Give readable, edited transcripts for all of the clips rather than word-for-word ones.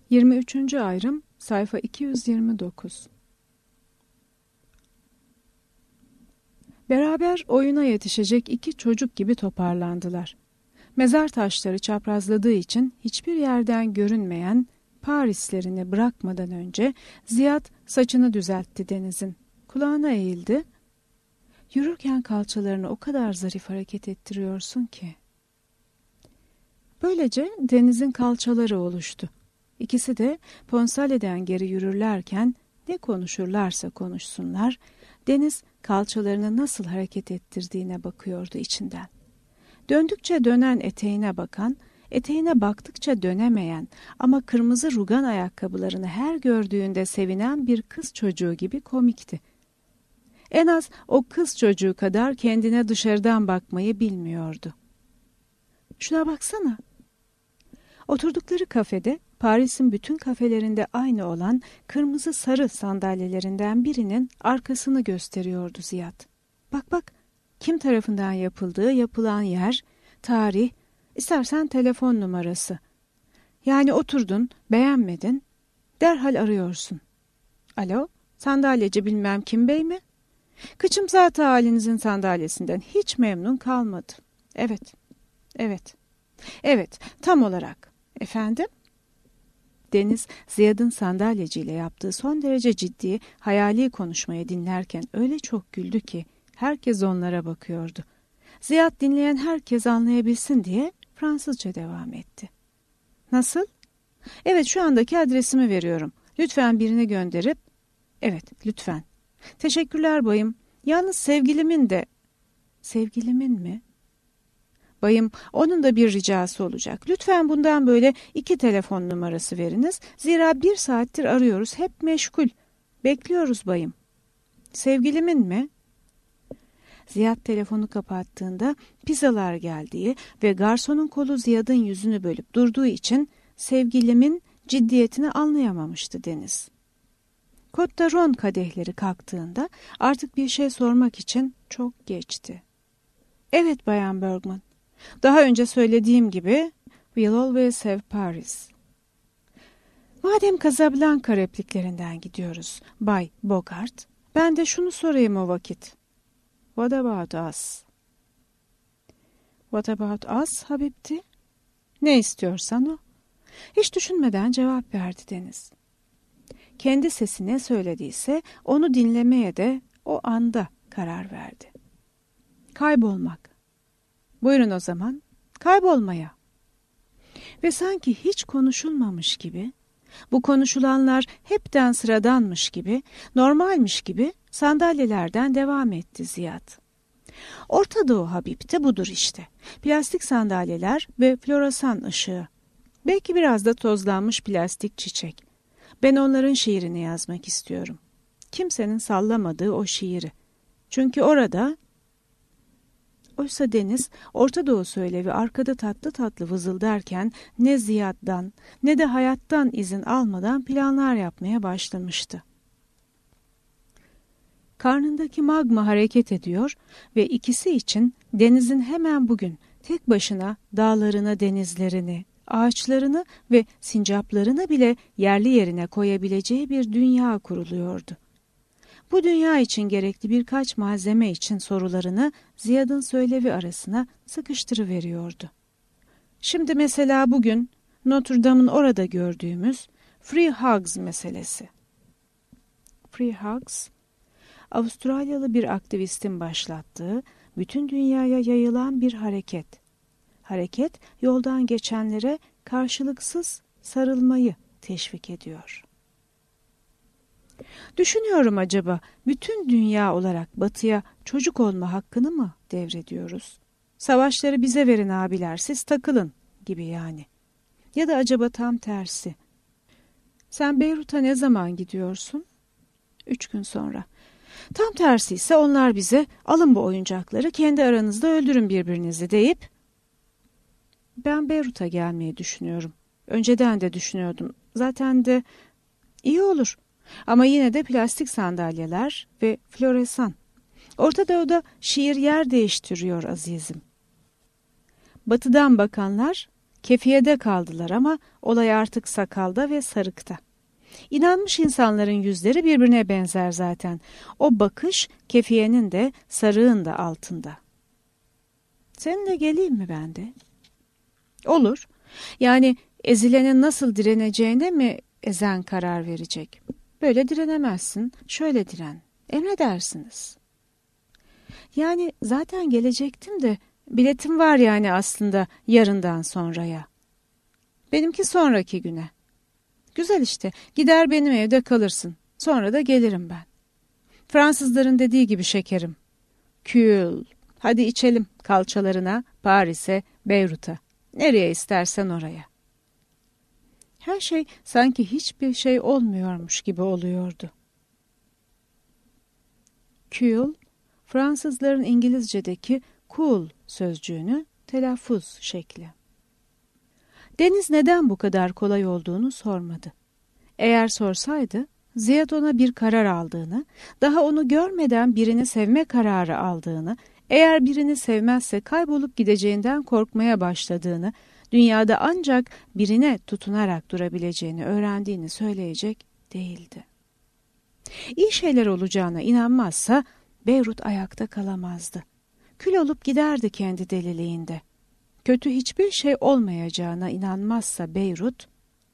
23. ayrım sayfa 229. Beraber oyuna yetişecek iki çocuk gibi toparlandılar. Mezar taşları çaprazladığı için hiçbir yerden görünmeyen Parislerini bırakmadan önce Ziyad saçını düzeltti Deniz'in. Kulağına eğildi. Yürürken kalçalarını o kadar zarif hareket ettiriyorsun ki. Böylece Deniz'in kalçaları oluştu. İkisi de Ponsale'den geri yürürlerken ne konuşurlarsa konuşsunlar, Deniz kalçalarını nasıl hareket ettirdiğine bakıyordu içinden. Döndükçe dönen eteğine bakan, eteğine baktıkça dönemeyen ama kırmızı rugan ayakkabılarını her gördüğünde sevinen bir kız çocuğu gibi komikti. En az o kız çocuğu kadar kendine dışarıdan bakmayı bilmiyordu. Şuna baksana. Oturdukları kafede, Paris'in bütün kafelerinde aynı olan kırmızı sarı sandalyelerinden birinin arkasını gösteriyordu Ziyad. Bak bak, kim tarafından yapıldığı, yapılan yer, tarih, istersen telefon numarası. Yani oturdun, beğenmedin, derhal arıyorsun. Alo, sandalyeci bilmem kim bey mi? Kıçım zaten halinizin sandalyesinden hiç memnun kalmadı. Evet, evet, evet, tam olarak. Efendim? Deniz, Ziyad'ın sandalyeciyle yaptığı son derece ciddi, hayali konuşmayı dinlerken öyle çok güldü ki herkes onlara bakıyordu. Ziyad dinleyen herkes anlayabilsin diye Fransızca devam etti. Nasıl? Evet, şu andaki adresimi veriyorum. Lütfen birini gönderip... Evet, lütfen. Teşekkürler bayım. Yalnız sevgilimin de... Sevgilimin mi? Bayım, onun da bir ricası olacak. Lütfen bundan böyle 2 telefon numarası veriniz. Zira 1 saattir arıyoruz. Hep meşgul. Bekliyoruz bayım. Sevgilimin mi? Ziyad telefonu kapattığında pizzalar geldiği ve garsonun kolu Ziyad'ın yüzünü bölüp durduğu için sevgilimin ciddiyetini anlayamamıştı Deniz. Côte d'Aron kadehleri kalktığında artık bir şey sormak için çok geçti. Evet Bayan Bergman. Daha önce söylediğim gibi We'll always have Paris. Madem Casablanca repliklerinden gidiyoruz Bay Bogart, ben de şunu sorayım o vakit. What about us? What about us Habibti? Ne istiyorsan o. Hiç düşünmeden cevap verdi Deniz. Kendi sesi ne söylediyse onu dinlemeye de o anda karar verdi. Kaybolmak. Buyurun o zaman, kaybolmaya. Ve sanki hiç konuşulmamış gibi, bu konuşulanlar hepten sıradanmış gibi, normalmiş gibi sandalyelerden devam etti Ziyad. Orta Doğu Habib'te budur işte. Plastik sandalyeler ve floresan ışığı. Belki biraz da tozlanmış plastik çiçek. Ben onların şiirini yazmak istiyorum. Kimsenin sallamadığı o şiiri. Çünkü orada... Oysa Deniz, Orta Doğu söylevi arkada tatlı tatlı vızıldarken ne Ziyad'dan ne de hayattan izin almadan planlar yapmaya başlamıştı. Karnındaki magma hareket ediyor ve ikisi için Deniz'in hemen bugün tek başına dağlarını, denizlerini, ağaçlarını ve sincaplarını bile yerli yerine koyabileceği bir dünya kuruluyordu. Bu dünya için gerekli birkaç malzeme için sorularını Ziyad'ın söylevi arasına sıkıştırıveriyordu. Şimdi mesela bugün Notre Dame'ın orada gördüğümüz Free Hugs meselesi. Free Hugs, Avustralyalı bir aktivistin başlattığı, bütün dünyaya yayılan bir hareket. Hareket, yoldan geçenlere karşılıksız sarılmayı teşvik ediyor. Düşünüyorum acaba bütün dünya olarak batıya çocuk olma hakkını mı devrediyoruz? Savaşları bize verin abiler, siz takılın gibi yani. Ya da acaba tam tersi. Sen Beyrut'a ne zaman gidiyorsun? 3 gün sonra. Tam tersi ise onlar bize alın bu oyuncakları kendi aranızda öldürün birbirinizi deyip ben Beyrut'a gelmeyi düşünüyorum. Önceden de düşünüyordum. Zaten de iyi olur. Ama yine de plastik sandalyeler ve floresan. Orta Doğu'da şiir yer değiştiriyor azizim. Batıdan bakanlar kefiyede kaldılar ama olay artık sakalda ve sarıkta. İnanmış insanların yüzleri birbirine benzer zaten. O bakış kefiyenin de sarığın da altında. Seninle geleyim mi ben de? Olur. Yani ezilenin nasıl direneceğine mi ezen karar verecek? Böyle direnemezsin, şöyle diren. Emredersiniz. Yani zaten gelecektim de biletim var yani aslında yarından sonraya. Benimki sonraki güne. Güzel işte, gider benim evde kalırsın. Sonra da gelirim ben. Fransızların dediği gibi şekerim. Kül, hadi içelim kalçalarına, Paris'e, Beyrut'a. Nereye istersen oraya. Her şey sanki hiçbir şey olmuyormuş gibi oluyordu. Kül, Fransızların İngilizce'deki cool sözcüğünü telaffuz şekli. Deniz neden bu kadar kolay olduğunu sormadı. Eğer sorsaydı, Ziyad ona bir karar aldığını, daha onu görmeden birini sevme kararı aldığını, eğer birini sevmezse kaybolup gideceğinden korkmaya başladığını, dünyada ancak birine tutunarak durabileceğini öğrendiğini söyleyecek değildi. İyi şeyler olacağına inanmazsa Beyrut ayakta kalamazdı. Kül olup giderdi kendi deliliğinde. Kötü hiçbir şey olmayacağına inanmazsa Beyrut...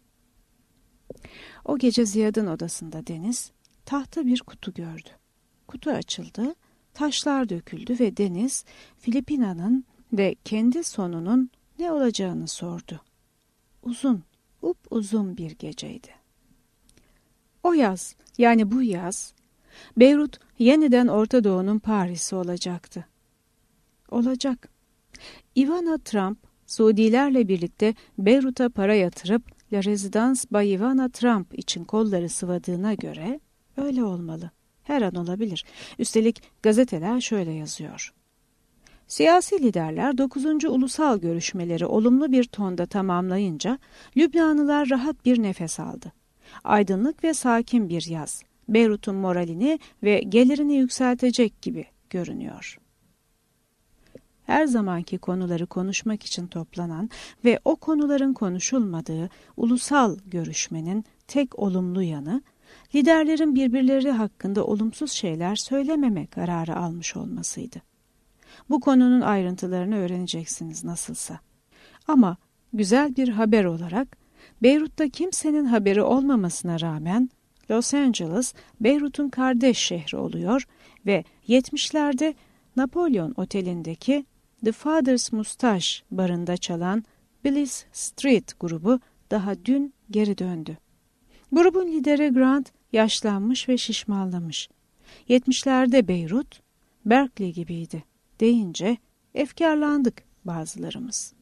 O gece Ziyad'ın odasında Deniz tahta bir kutu gördü. Kutu açıldı, taşlar döküldü ve Deniz Filipina'nın ve kendi sonunun ne olacağını sordu. Uzun, upuzun bir geceydi. O yaz, yani bu yaz, Beyrut yeniden Orta Doğu'nun Paris'i olacaktı. Olacak. Ivana Trump, Suudilerle birlikte Beyrut'a para yatırıp La Résidence by Ivana Trump için kolları sıvadığına göre öyle olmalı. Her an olabilir. Üstelik gazeteler şöyle yazıyor. Siyasi liderler 9. ulusal görüşmeleri olumlu bir tonda tamamlayınca Lübnanlılar rahat bir nefes aldı. Aydınlık ve sakin bir yaz, Beyrut'un moralini ve gelirini yükseltecek gibi görünüyor. Her zamanki konuları konuşmak için toplanan ve o konuların konuşulmadığı ulusal görüşmenin tek olumlu yanı, liderlerin birbirleri hakkında olumsuz şeyler söylememe kararı almış olmasıydı. Bu konunun ayrıntılarını öğreneceksiniz nasılsa. Ama güzel bir haber olarak, Beyrut'ta kimsenin haberi olmamasına rağmen Los Angeles, Beyrut'un kardeş şehri oluyor ve 70'lerde Napolyon Oteli'ndeki The Father's Mustache barında çalan Bliss Street grubu daha dün geri döndü. Grubun lideri Grant yaşlanmış ve şişmanlamış. 70'lerde Beyrut, Berkeley gibiydi deyince efkarlandık bazılarımız.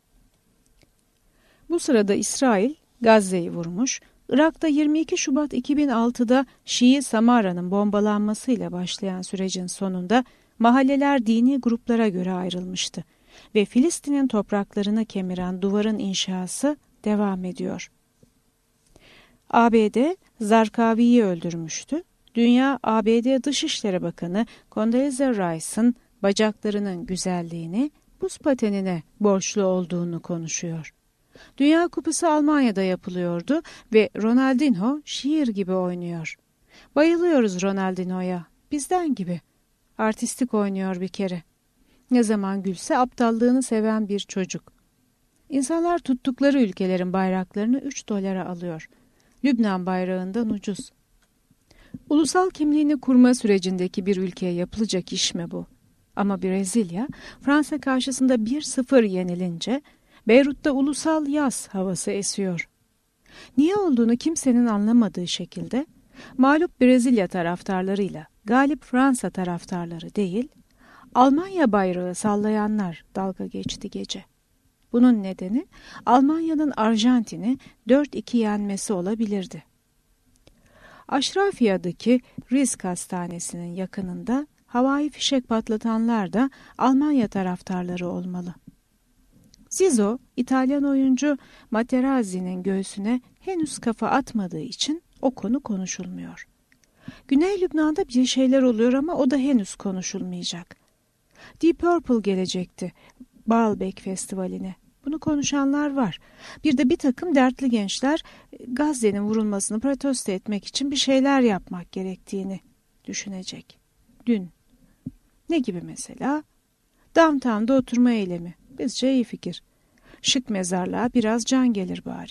Bu sırada İsrail Gazze'yi vurmuş, Irak'ta 22 Şubat 2006'da Şii Samara'nın bombalanmasıyla başlayan sürecin sonunda mahalleler dini gruplara göre ayrılmıştı ve Filistin'in topraklarını kemiren duvarın inşası devam ediyor. ABD Zarkavi'yi öldürmüştü. Dünya ABD Dışişleri Bakanı Condoleezza Rice'ın bacaklarının güzelliğini buz patenine borçlu olduğunu konuşuyor. Dünya Kupası Almanya'da yapılıyordu ve Ronaldinho şiir gibi oynuyor. Bayılıyoruz Ronaldinho'ya, bizden gibi. Artistik oynuyor bir kere. Ne zaman gülse aptallığını seven bir çocuk. İnsanlar tuttukları ülkelerin bayraklarını 3 dolara alıyor. Lübnan bayrağından ucuz. Ulusal kimliğini kurma sürecindeki bir ülkeye yapılacak iş mi bu? Ama Brezilya, Fransa karşısında 1-0 yenilince Beyrut'ta ulusal yaz havası esiyor. Niye olduğunu kimsenin anlamadığı şekilde mağlup Brezilya taraftarlarıyla galip Fransa taraftarları değil, Almanya bayrağı sallayanlar dalga geçti gece. Bunun nedeni Almanya'nın Arjantin'i 4-2 yenmesi olabilirdi. Aşrafiya'daki Risk Hastanesi'nin yakınında havai fişek patlatanlar da Almanya taraftarları olmalı. Zizou, İtalyan oyuncu Materazzi'nin göğsüne henüz kafa atmadığı için o konu konuşulmuyor. Güney Lübnan'da bir şeyler oluyor ama o da henüz konuşulmayacak. Deep Purple gelecekti Baalbek Festivali'ne. Bunu konuşanlar var. Bir de bir takım dertli gençler Gazze'nin vurulmasını protesto etmek için bir şeyler yapmak gerektiğini düşünecek. Dün. Ne gibi mesela? Downtown'da oturma eylemi. Bizce iyi fikir. Şık mezarlığa biraz can gelir bari.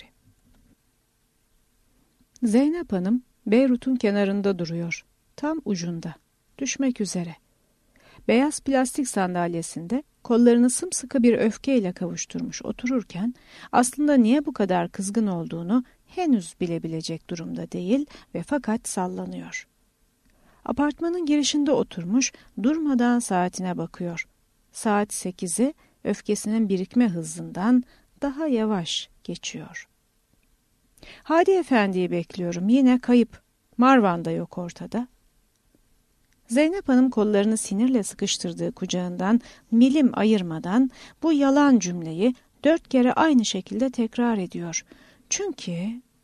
Zeynep Hanım Beyrut'un kenarında duruyor. Tam ucunda. Düşmek üzere. Beyaz plastik sandalyesinde kollarını sımsıkı bir öfkeyle kavuşturmuş otururken aslında niye bu kadar kızgın olduğunu henüz bilebilecek durumda değil ve fakat sallanıyor. Apartmanın girişinde oturmuş durmadan saatine bakıyor. Saat 8'i öfkesinin birikme hızından daha yavaş geçiyor. Hadi Efendi'yi bekliyorum, yine kayıp. Marvan da yok ortada. Zeynep Hanım kollarını sinirle sıkıştırdığı kucağından milim ayırmadan bu yalan cümleyi 4 kere aynı şekilde tekrar ediyor. Çünkü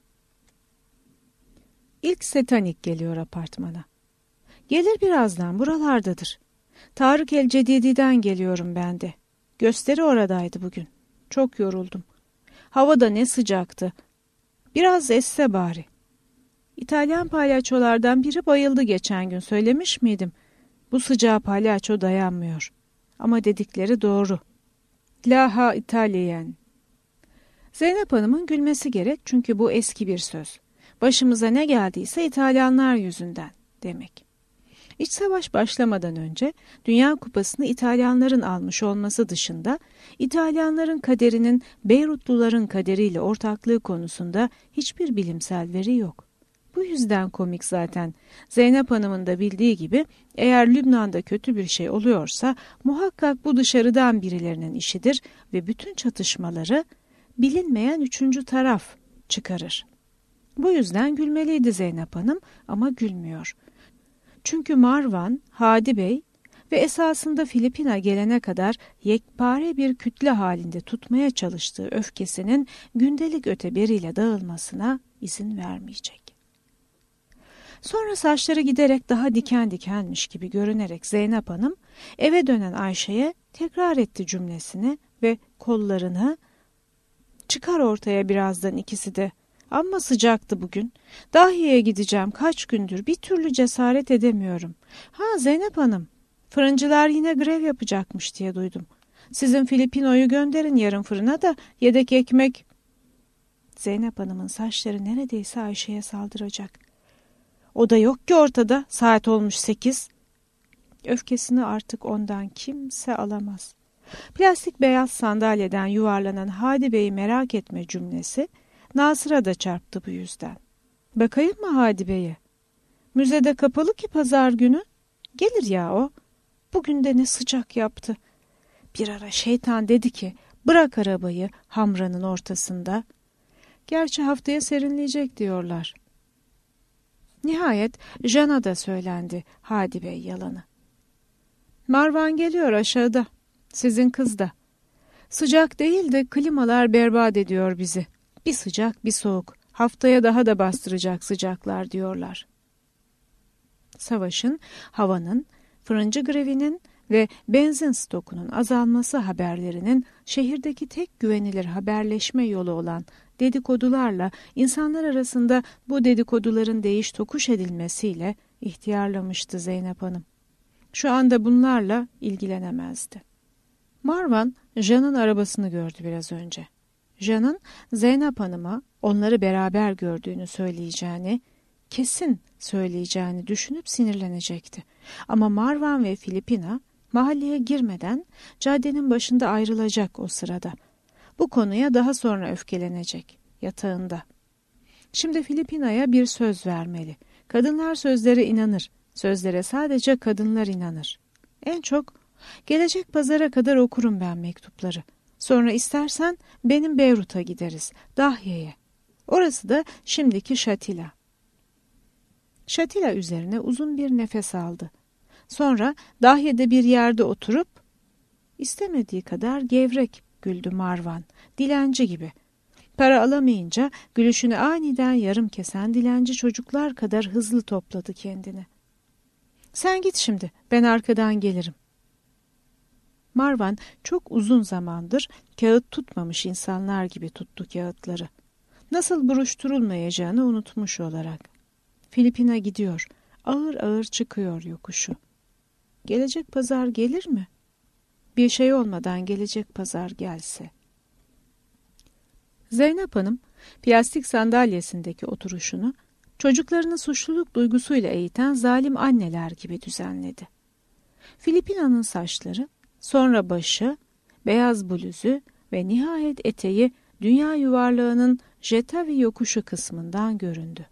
ilk Setanik geliyor apartmana. Gelir birazdan, buralardadır. Tarık El Cedidi'den geliyorum ben de. Gösteri oradaydı bugün. Çok yoruldum. Hava da ne sıcaktı. Biraz esse bari. İtalyan palyaçolardan biri bayıldı geçen gün, söylemiş miydim? Bu sıcağa palyaço dayanmıyor. Ama dedikleri doğru. Laha İtalyen. Zeynep Hanım'ın gülmesi gerek çünkü bu eski bir söz. Başımıza ne geldiyse İtalyanlar yüzünden demek. İç savaş başlamadan önce Dünya Kupası'nı İtalyanların almış olması dışında İtalyanların kaderinin Beyrutluların kaderiyle ortaklığı konusunda hiçbir bilimsel veri yok. Bu yüzden komik zaten. Zeynep Hanım'ın da bildiği gibi eğer Lübnan'da kötü bir şey oluyorsa muhakkak bu dışarıdan birilerinin işidir ve bütün çatışmaları bilinmeyen üçüncü taraf çıkarır. Bu yüzden gülmeliydi Zeynep Hanım ama gülmüyor. Çünkü Marvan, Hadi Bey ve esasında Filipina gelene kadar yekpare bir kütle halinde tutmaya çalıştığı öfkesinin gündelik öteberiyle dağılmasına izin vermeyecek. Sonra saçları giderek daha diken dikenmiş gibi görünerek Zeynep Hanım eve dönen Ayşe'ye tekrar etti cümlesini ve kollarını çıkar ortaya birazdan ikisi de. Amma sıcaktı bugün. Dahiye'ye gideceğim kaç gündür bir türlü cesaret edemiyorum. Ha Zeynep Hanım, fırıncılar yine grev yapacakmış diye duydum. Sizin Filipino'yu gönderin yarın fırına da yedek ekmek. Zeynep Hanım'ın saçları neredeyse Ayşe'ye saldıracak. O da yok ki ortada, saat olmuş 8. Öfkesini artık ondan kimse alamaz. Plastik beyaz sandalyeden yuvarlanan Hadi Bey'i merak etme cümlesi Nasır'a da çarptı bu yüzden. Bakayım mı Hadi Bey'e? Müzede kapalı ki pazar günü. Gelir ya o. Bugün de ne sıcak yaptı. Bir ara şeytan dedi ki bırak arabayı Hamra'nın ortasında. Gerçi haftaya serinleyecek diyorlar. Nihayet Jana da söylendi Hadi Bey yalanı. Marvan geliyor aşağıda. Sizin kız da. Sıcak değil de klimalar berbat ediyor bizi. Bir sıcak bir soğuk. Haftaya daha da bastıracak sıcaklar diyorlar. Savaşın, havanın, fırıncı grevinin ve benzin stokunun azalması haberlerinin şehirdeki tek güvenilir haberleşme yolu olan dedikodularla insanlar arasında bu dedikoduların değiş tokuş edilmesiyle ihtiyarlamıştı Zeynep Hanım. Şu anda bunlarla ilgilenemezdi. Marvan, Jan'ın arabasını gördü biraz önce. Jan'ın Zeynep Hanım'a onları beraber gördüğünü söyleyeceğini, kesin söyleyeceğini düşünüp sinirlenecekti. Ama Marvan ve Filipina mahalleye girmeden caddenin başında ayrılacak o sırada. Bu konuya daha sonra öfkelenecek, yatağında. Şimdi Filipina'ya bir söz vermeli. Kadınlar sözlere inanır. Sözlere sadece kadınlar inanır. En çok gelecek pazara kadar okurum ben mektupları. Sonra istersen benim Beyrut'a gideriz, Dahye'ye. Orası da şimdiki Şatila. Şatila üzerine uzun bir nefes aldı. Sonra Dahye'de bir yerde oturup istemediği kadar gevrek güldü Marvan, dilenci gibi. Para alamayınca gülüşünü aniden yarım kesen dilenci çocuklar kadar hızlı topladı kendini. Sen git şimdi, ben arkadan gelirim. Marvan çok uzun zamandır kağıt tutmamış insanlar gibi tuttu kağıtları. Nasıl buruşturulmayacağını unutmuş olarak. Filipina gidiyor. Ağır ağır çıkıyor yokuşu. Gelecek pazar gelir mi? Bir şey olmadan gelecek pazar gelse. Zeynep Hanım plastik sandalyesindeki oturuşunu çocuklarını suçluluk duygusuyla eğiten zalim anneler gibi düzenledi. Filipina'nın saçları, sonra başı, beyaz bluzu ve nihayet eteği dünya yuvarlağının Jetavi yokuşu kısmından göründü.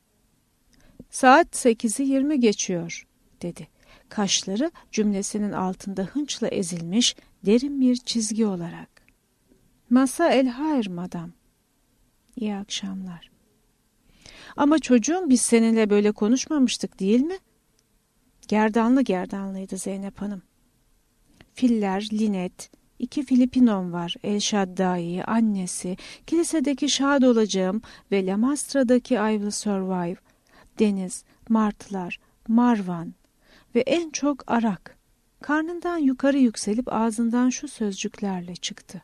"Saat 8'i 20 geçiyor," dedi. Kaşları cümlesinin altında hınçla ezilmiş derin bir çizgi olarak. "Masa el hayır madam." "İyi akşamlar." "Ama çocuğum, biz seninle böyle konuşmamıştık değil mi?" Gerdanlı gerdanlıydı Zeynep Hanım. "Filler, Linet, 2 Filipinom var, El Shaddai, annesi, kilisedeki şad olacağım ve La Mastra'daki I Will Survive, deniz, martılar, Marvan ve en çok arak." Karnından yukarı yükselip ağzından şu sözcüklerle çıktı: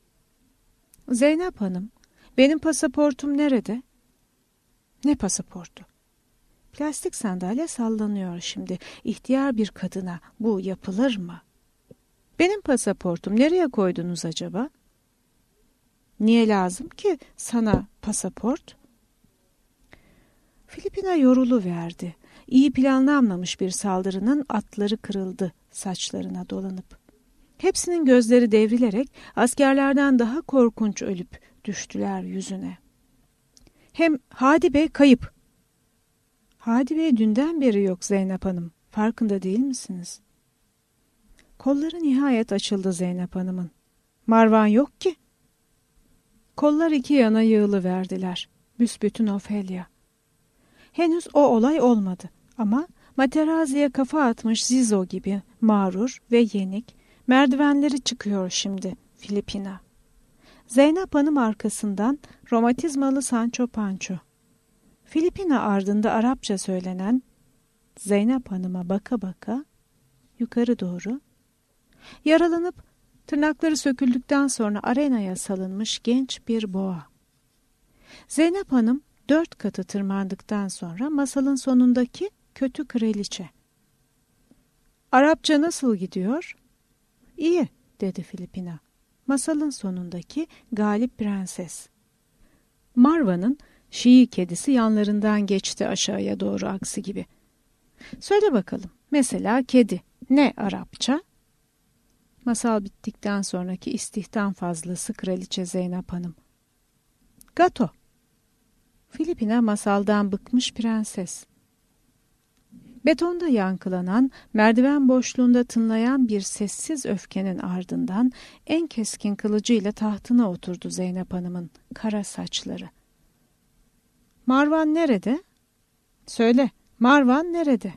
"Zeynep Hanım, benim pasaportum nerede?" "Ne pasaportu?" Plastik sandalye sallanıyor şimdi. İhtiyar bir kadına bu yapılır mı? "Benim pasaportum nereye koydunuz acaba?" "Niye lazım ki sana pasaport?" Filipina yoruluverdi. İyi planlanmamış bir saldırının atları kırıldı saçlarına dolanıp. Hepsinin gözleri devrilerek askerlerden daha korkunç ölüp düştüler yüzüne. Hem Hadi Bey kayıp. "Hadi Bey dünden beri yok Zeynep Hanım. Farkında değil misiniz?" Kolları nihayet açıldı Zeynep Hanım'ın. "Marvan yok ki." Kollar iki yana yığılıverdiler. Büsbütün Ofelia. Henüz o olay olmadı ama materaziye kafa atmış Zizo gibi mağrur ve yenik merdivenleri çıkıyor şimdi Filipina. Zeynep Hanım arkasından romatizmalı Sancho Pancho. Filipina ardında Arapça söylenen Zeynep Hanım'a baka baka yukarı doğru, yaralanıp tırnakları söküldükten sonra arenaya salınmış genç bir boğa. Zeynep Hanım 4 katı tırmandıktan sonra masalın sonundaki kötü kraliçe. "Arapça nasıl gidiyor?" "İyi," dedi Filipina. Masalın sonundaki galip prenses. Marva'nın Şii kedisi yanlarından geçti aşağıya doğru aksi gibi. "Söyle bakalım, mesela kedi ne Arapça?" Masal bittikten sonraki istihdam fazlası kraliçe Zeynep Hanım. "Gato." Filipina masaldan bıkmış prenses. Betonda yankılanan, merdiven boşluğunda tınlayan bir sessiz öfkenin ardından en keskin kılıcıyla tahtına oturdu Zeynep Hanım'ın kara saçları. "Marvan nerede? Söyle, Marvan nerede?"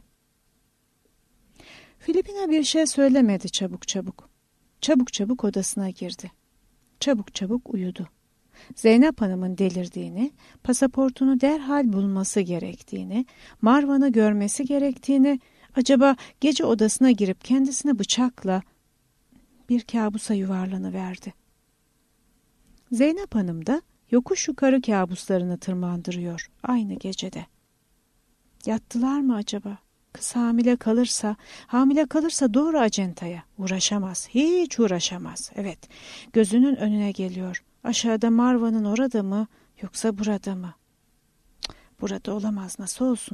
Filipina bir şey söylemedi çabuk çabuk. Çabuk çabuk odasına girdi. Çabuk çabuk uyudu. Zeynep Hanım'ın delirdiğini, pasaportunu derhal bulması gerektiğini, Marvan'ı görmesi gerektiğini, acaba gece odasına girip kendisine bıçakla bir kabusa yuvarlanıverdi. Zeynep Hanım da yokuş yukarı kabuslarını tırmandırıyor aynı gecede. Yattılar mı acaba? Kız hamile kalırsa doğru acentaya. Uğraşamaz, hiç uğraşamaz. Evet, gözünün önüne geliyor. Aşağıda Marvan'ın orada mı yoksa burada mı? Cık, burada olamaz, nasıl olsun?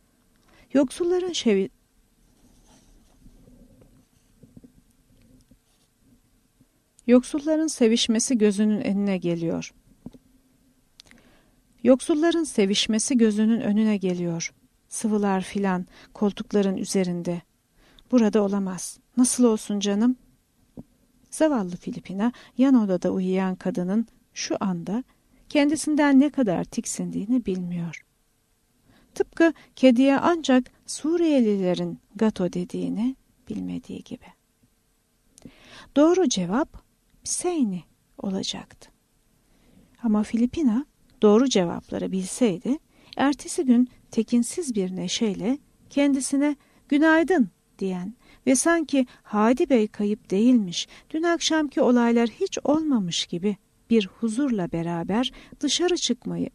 Yoksulların sevişmesi gözünün önüne geliyor. Yoksulların sevişmesi gözünün önüne geliyor. Sıvılar filan koltukların üzerinde. Burada olamaz. Nasıl olsun canım? Zavallı Filipina yan odada uyuyan kadının şu anda kendisinden ne kadar tiksindiğini bilmiyor. Tıpkı kediye ancak Suriyelilerin gato dediğini bilmediği gibi. Doğru cevap Pseyni olacaktı. Ama Filipina doğru cevapları bilseydi, ertesi gün tekinsiz bir neşeyle kendisine günaydın diyen ve sanki Hadi Bey kayıp değilmiş, dün akşamki olaylar hiç olmamış gibi bir huzurla beraber dışarı çıkmayı.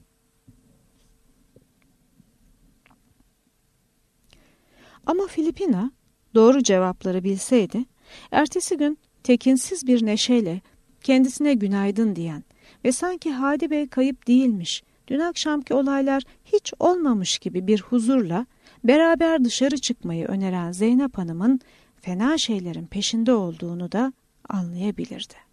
Ama Filipina doğru cevapları bilseydi, ertesi gün tekinsiz bir neşeyle kendisine günaydın diyen ve sanki Hadi Bey kayıp değilmiş, dün akşamki olaylar hiç olmamış gibi bir huzurla beraber dışarı çıkmayı öneren Zeynep Hanım'ın fena şeylerin peşinde olduğunu da anlayabilirdi.